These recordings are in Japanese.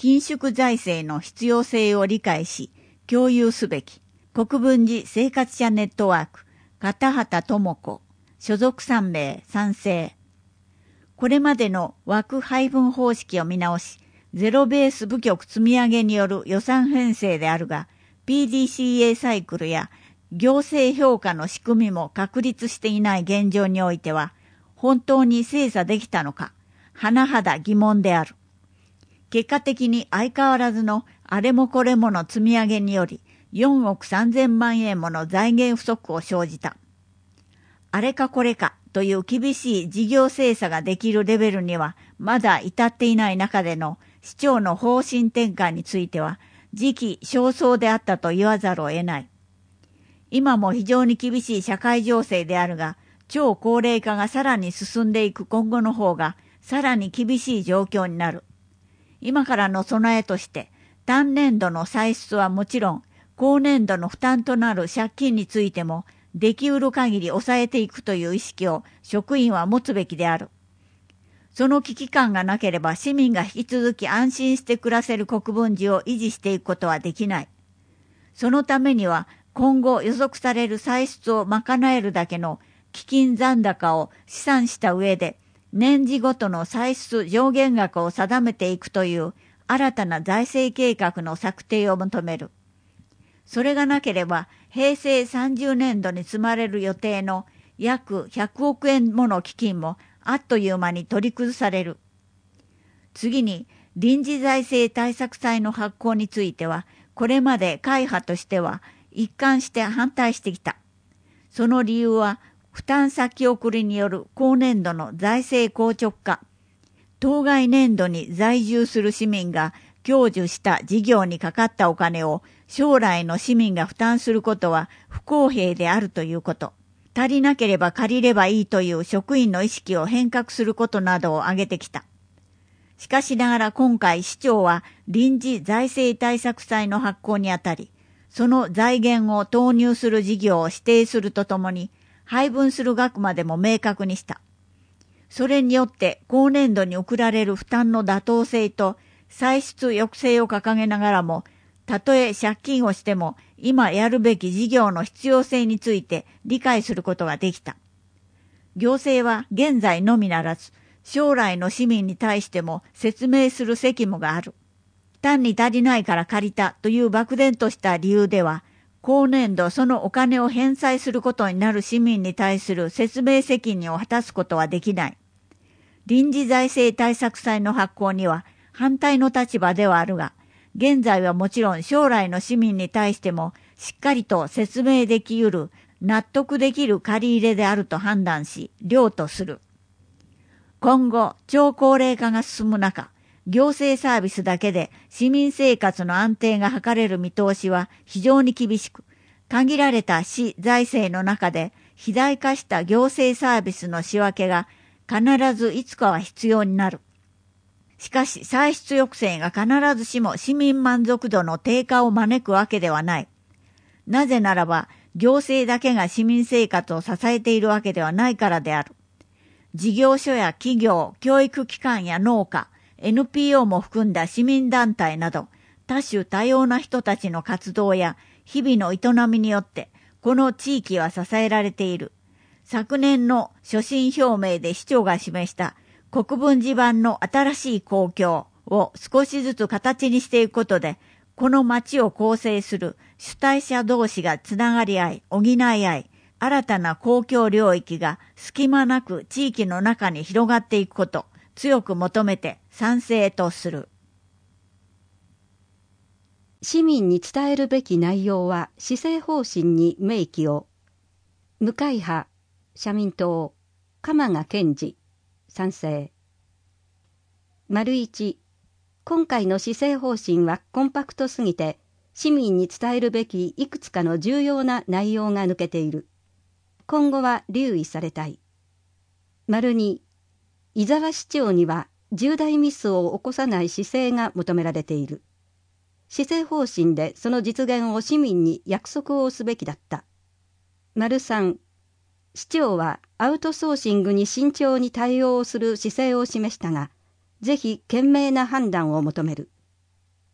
緊縮財政の必要性を理解し、共有すべき。国分寺生活者ネットワーク、片畑智子、所属3名賛成。これまでの枠配分方式を見直し、ゼロベース部局積み上げによる予算編成であるが、PDCA サイクルや行政評価の仕組みも確立していない現状においては、本当に精査できたのか、甚だ疑問である。結果的に相変わらずのあれもこれもの積み上げにより、4億3000万円もの財源不足を生じた。あれかこれかという厳しい事業精査ができるレベルにはまだ至っていない中での市長の方針転換については時期尚早であったと言わざるを得ない。今も非常に厳しい社会情勢であるが、超高齢化がさらに進んでいく今後の方がさらに厳しい状況になる。今からの備えとして単年度の歳出はもちろん、後年度の負担となる借金についてもできうる限り抑えていくという意識を職員は持つべきである。その危機感がなければ市民が引き続き安心して暮らせる国分寺を維持していくことはできない。そのためには今後予測される歳出を賄えるだけの基金残高を試算した上で年次ごとの歳出上限額を定めていくという新たな財政計画の策定を求める。それがなければ平成30年度に積まれる予定の約100億円もの基金もあっという間に取り崩される。次に臨時財政対策債の発行についてはこれまで会派としては一貫して反対してきた。その理由は負担先送りによる後年度の財政硬直化、当該年度に在住する市民が享受した事業にかかったお金を将来の市民が負担することは不公平であるということ。足りなければ借りればいいという職員の意識を変革することなどを挙げてきた。しかしながら今回市長は臨時財政対策債の発行にあたり、その財源を投入する事業を指定するとともに配分する額までも明確にした。それによって後年度に送られる負担の妥当性と歳出抑制を掲げながらも、たとえ借金をしても今やるべき事業の必要性について理解することができた。行政は現在のみならず、将来の市民に対しても説明する責務がある。単に足りないから借りたという漠然とした理由では、後年度そのお金を返済することになる市民に対する説明責任を果たすことはできない。臨時財政対策債の発行には反対の立場ではあるが、現在はもちろん将来の市民に対してもしっかりと説明できうる、納得できる借り入れであると判断し、了とする。今後、超高齢化が進む中、行政サービスだけで市民生活の安定が図れる見通しは非常に厳しく、限られた市財政の中で肥大化した行政サービスの仕分けが必ずいつかは必要になる。しかし歳出抑制が必ずしも市民満足度の低下を招くわけではない。なぜならば行政だけが市民生活を支えているわけではないからである。事業所や企業、教育機関や農家、NPO も含んだ市民団体など多種多様な人たちの活動や日々の営みによってこの地域は支えられている。昨年の所信表明で市長が示した国分寺版の新しい公共を少しずつ形にしていくことで、この町を構成する主体者同士がつながり合い、補い合い、新たな公共領域が隙間なく地域の中に広がっていくこと、強く求めて賛成とする。 市民に伝えるべき内容は施政方針に明記を。無会派、社民党、鎌賀健二、賛成。1、今回の施政方針はコンパクトすぎて市民に伝えるべきいくつかの重要な内容が抜けている。今後は留意されたい。2、伊沢市長には重大ミスを起こさない姿勢が求められている。施政方針でその実現を市民に約束をすべきだった。3、市長はアウトソーシングに慎重に対応する姿勢を示したが、ぜひ賢明な判断を求める。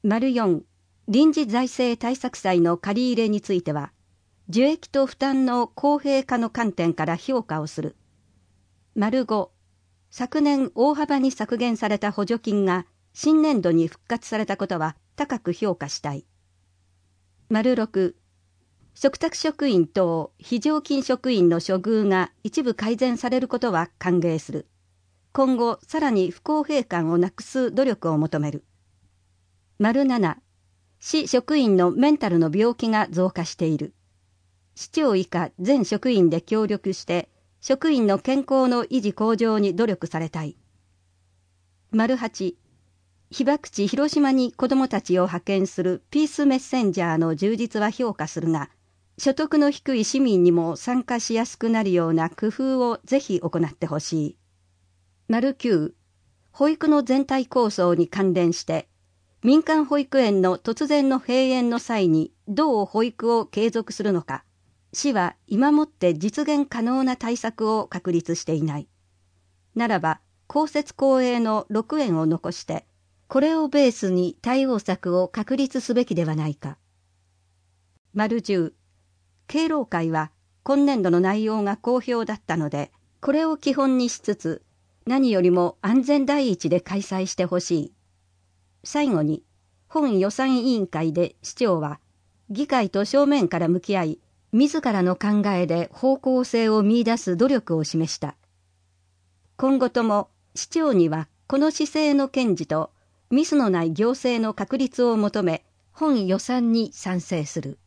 4、臨時財政対策債の借り入れについては、受益と負担の公平化の観点から評価をする。5、昨年大幅に削減された補助金が新年度に復活されたことは高く評価したい。6、嘱託職員等非常勤職員の処遇が一部改善されることは歓迎する。今後さらに不公平感をなくす努力を求める。7、市職員のメンタルの病気が増加している。市長以下全職員で協力して職員の健康の維持向上に努力されたい。8、被爆地広島に子どもたちを派遣するピースメッセンジャーの充実は評価するが、所得の低い市民にも参加しやすくなるような工夫をぜひ行ってほしい。9、保育の全体構想に関連して、民間保育園の突然の閉園の際にどう保育を継続するのか、市は今もって実現可能な対策を確立していない。ならば、公設公営の6園を残して、これをベースに対応策を確立すべきではないか。10、敬老会は今年度の内容が好評だったので、これを基本にしつつ、何よりも安全第一で開催してほしい。最後に、本予算委員会で市長は、議会と正面から向き合い、自らの考えで方向性を見出す努力を示した。今後とも市長にはこの姿勢の堅持とミスのない行政の確立を求め、本予算に賛成する。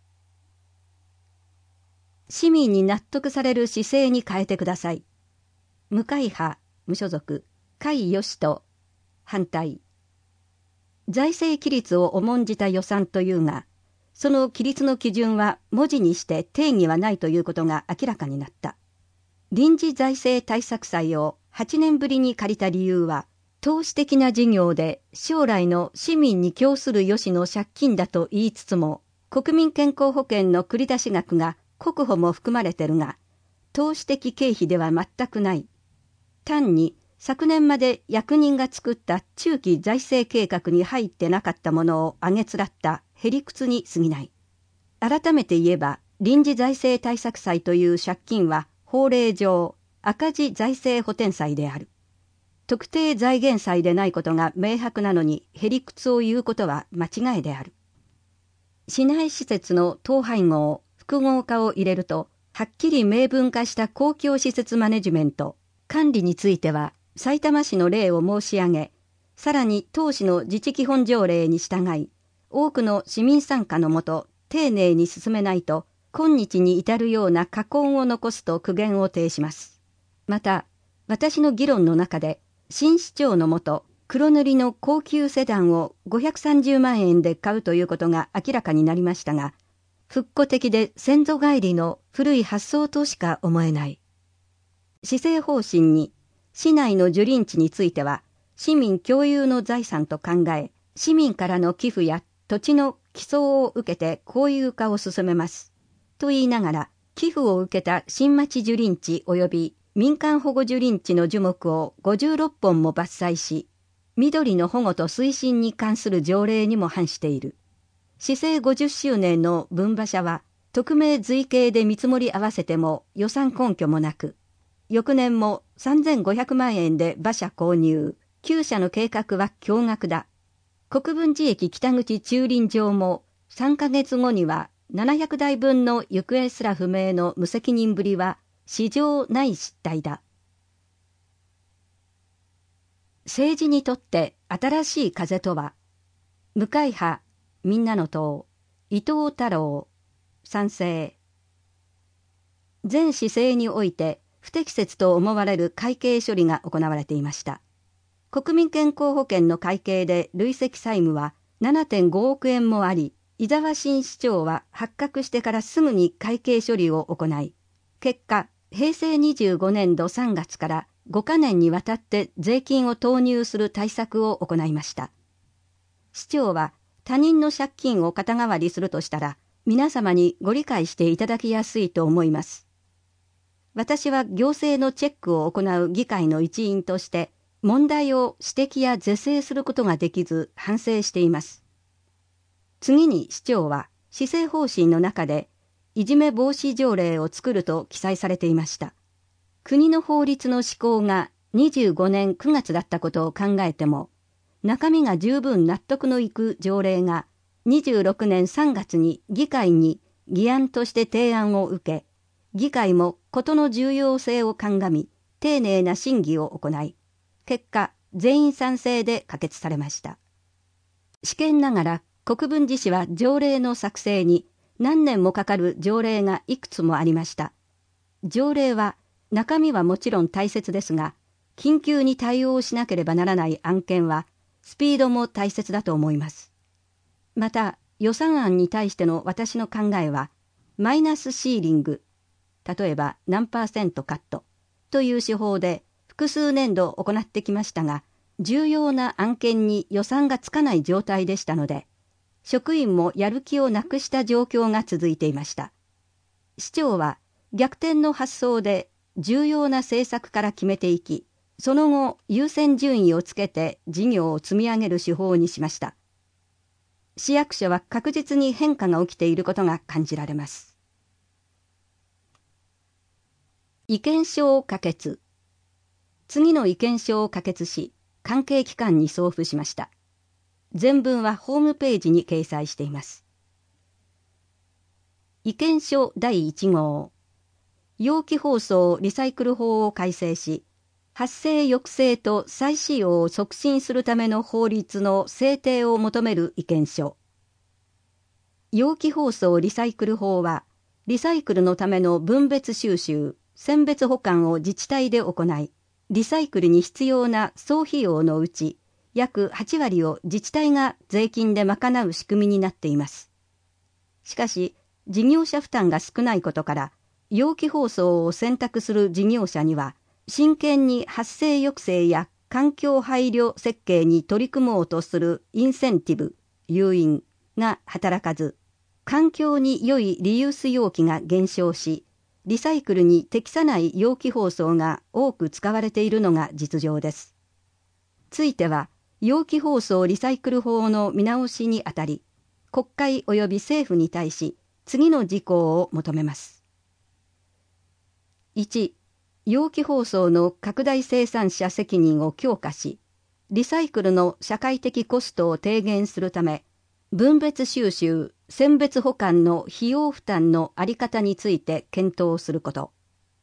市民に納得される姿勢に変えてください。無会派、無所属、甲斐義人、反対。財政規律を重んじた予算というが、その規律の基準は文字にして定義はないということが明らかになった。臨時財政対策債を8年ぶりに借りた理由は、投資的な事業で将来の市民に供する余地の借金だと言いつつも、国民健康保険の繰り出し額が国保も含まれてるが、投資的経費では全くない。単に昨年まで役人が作った中期財政計画に入ってなかったものを挙げつらったへりくつに過ぎない。改めて言えば、臨時財政対策債という借金は法令上赤字財政補填債である。特定財源債でないことが明白なのにへりくつを言うことは間違いである。市内施設の統廃合、複合化を入れると、はっきり明文化した公共施設マネジメント、管理については、さいたま市の例を申し上げ、さらに当市の自治基本条例に従い、多くの市民参加のもと、丁寧に進めないと、今日に至るような禍根を残すと苦言を呈します。また、私の議論の中で、新市長のもと、黒塗りの高級セダンを530万円で買うということが明らかになりましたが、復古的で先祖返りの古い発想としか思えない。市政方針に、市内の樹林地については、市民共有の財産と考え、市民からの寄付や土地の寄贈を受けて公有化を進めます。と言いながら、寄付を受けた新町樹林地及び民間保護樹林地の樹木を56本も伐採し、緑の保護と推進に関する条例にも反している。市政50周年の分馬車は、匿名随形で見積もり合わせても予算根拠もなく、翌年も3500万円で馬車購入、9社の計画は驚愕だ。国分寺駅北口駐輪場も3ヶ月後には700台分の行方すら不明の無責任ぶりは史上ない失態だ。政治にとって新しい風とは、無会派、みんなの党、伊藤太郎、賛成。全市政において不適切と思われる会計処理が行われていました。国民健康保険の会計で累積債務は 7.5 億円もあり、伊沢新市長は発覚してからすぐに会計処理を行い、結果、平成25年度3月から5カ年にわたって税金を投入する対策を行いました。市長は他人の借金を肩代わりするとしたら、皆様にご理解していただきやすいと思います。私は行政のチェックを行う議会の一員として、 問題を指摘や是正することができず反省しています。次に市長は施政方針の中でいじめ防止条例を作ると記載されていました。国の法律の施行が25年9月だったことを考えても、中身が十分納得のいく条例が26年3月に議会に議案として提案を受け、議会も事の重要性を鑑み、丁寧な審議を行い、結果、全員賛成で可決されました。試験ながら国分寺市は条例の作成に何年もかかる条例がいくつもありました。条例は中身はもちろん大切ですが、緊急に対応しなければならない案件はスピードも大切だと思います。また予算案に対しての私の考えは、マイナスシーリング、例えば何%カットという手法で複数年度行ってきましたが、重要な案件に予算がつかない状態でしたので、職員もやる気をなくした状況が続いていました。市長は逆転の発想で重要な政策から決めていき、その後優先順位をつけて事業を積み上げる手法にしました。市役所は確実に変化が起きていることが感じられます。意見書を可決。次の意見書を可決し、関係機関に送付しました。全文はホームページに掲載しています。意見書第1号。容器包装リサイクル法を改正し、発生抑制と再使用を促進するための法律の制定を求める意見書。容器包装リサイクル法は、リサイクルのための分別収集、選別保管を自治体で行い、リサイクルに必要な総費用のうち、約8割を自治体が税金で賄う仕組みになっています。しかし、事業者負担が少ないことから、容器包装を選択する事業者には、真剣に発生抑制や環境配慮設計に取り組もうとするインセンティブ、誘引が働かず、環境に良いリユース容器が減少し、リサイクルに適さない容器包装が多く使われているのが実情です。ついては、容器包装リサイクル法の見直しにあたり、国会及び政府に対し、次の事項を求めます。1、容器包装の拡大生産者責任を強化し、リサイクルの社会的コストを低減するため、分別収集、選別保管の費用負担の在り方について検討すること。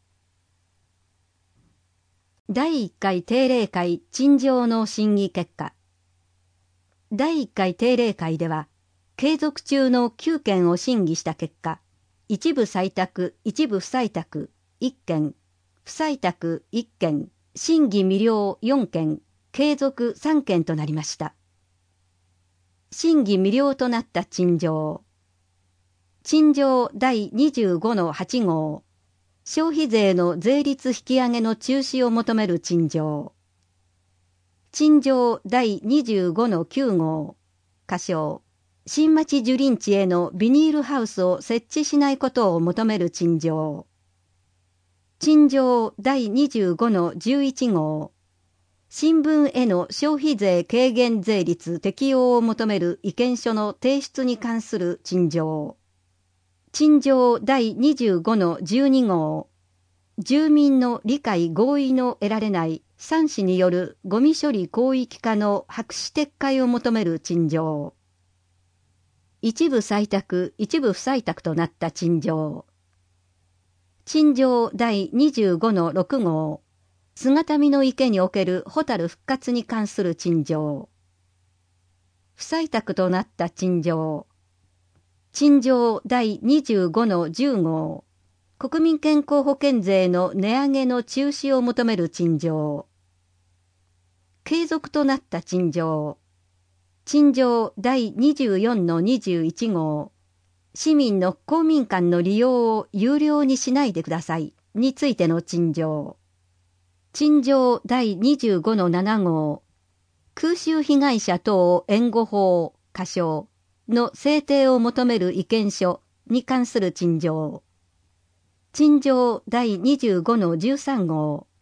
第1回定例会陳情の審議結果。第1回定例会では、継続中の9件を審議した結果、一部採択、一部不採択1件、不採択1件、審議未了4件、継続3件となりました。審議未了となった陳情。陳情第25の8号。消費税の税率引き上げの中止を求める陳情。陳情第25の9号。仮称。新町樹林地へのビニールハウスを設置しないことを求める陳情。陳情第25の11号。新聞への消費税軽減税率適用を求める意見書の提出に関する陳情。陳情第25の12号。住民の理解合意の得られない3市によるゴミ処理広域化の白紙撤回を求める陳情。一部採択、一部不採択となった陳情。陳情第25の6号。姿見の池におけるホタル復活に関する陳情。不採択となった陳情。陳情第25の10号。国民健康保険税の値上げの中止を求める陳情。継続となった陳情。陳情第24の21号。市民の公民館の利用を有料にしないでくださいについての陳情。陳情第25の7号。空襲被害者等援護法、仮称の制定を求める意見書に関する陳情。陳情第25の13号。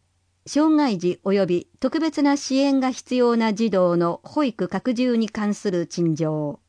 障害児及び特別な支援が必要な児童の保育拡充に関する陳情。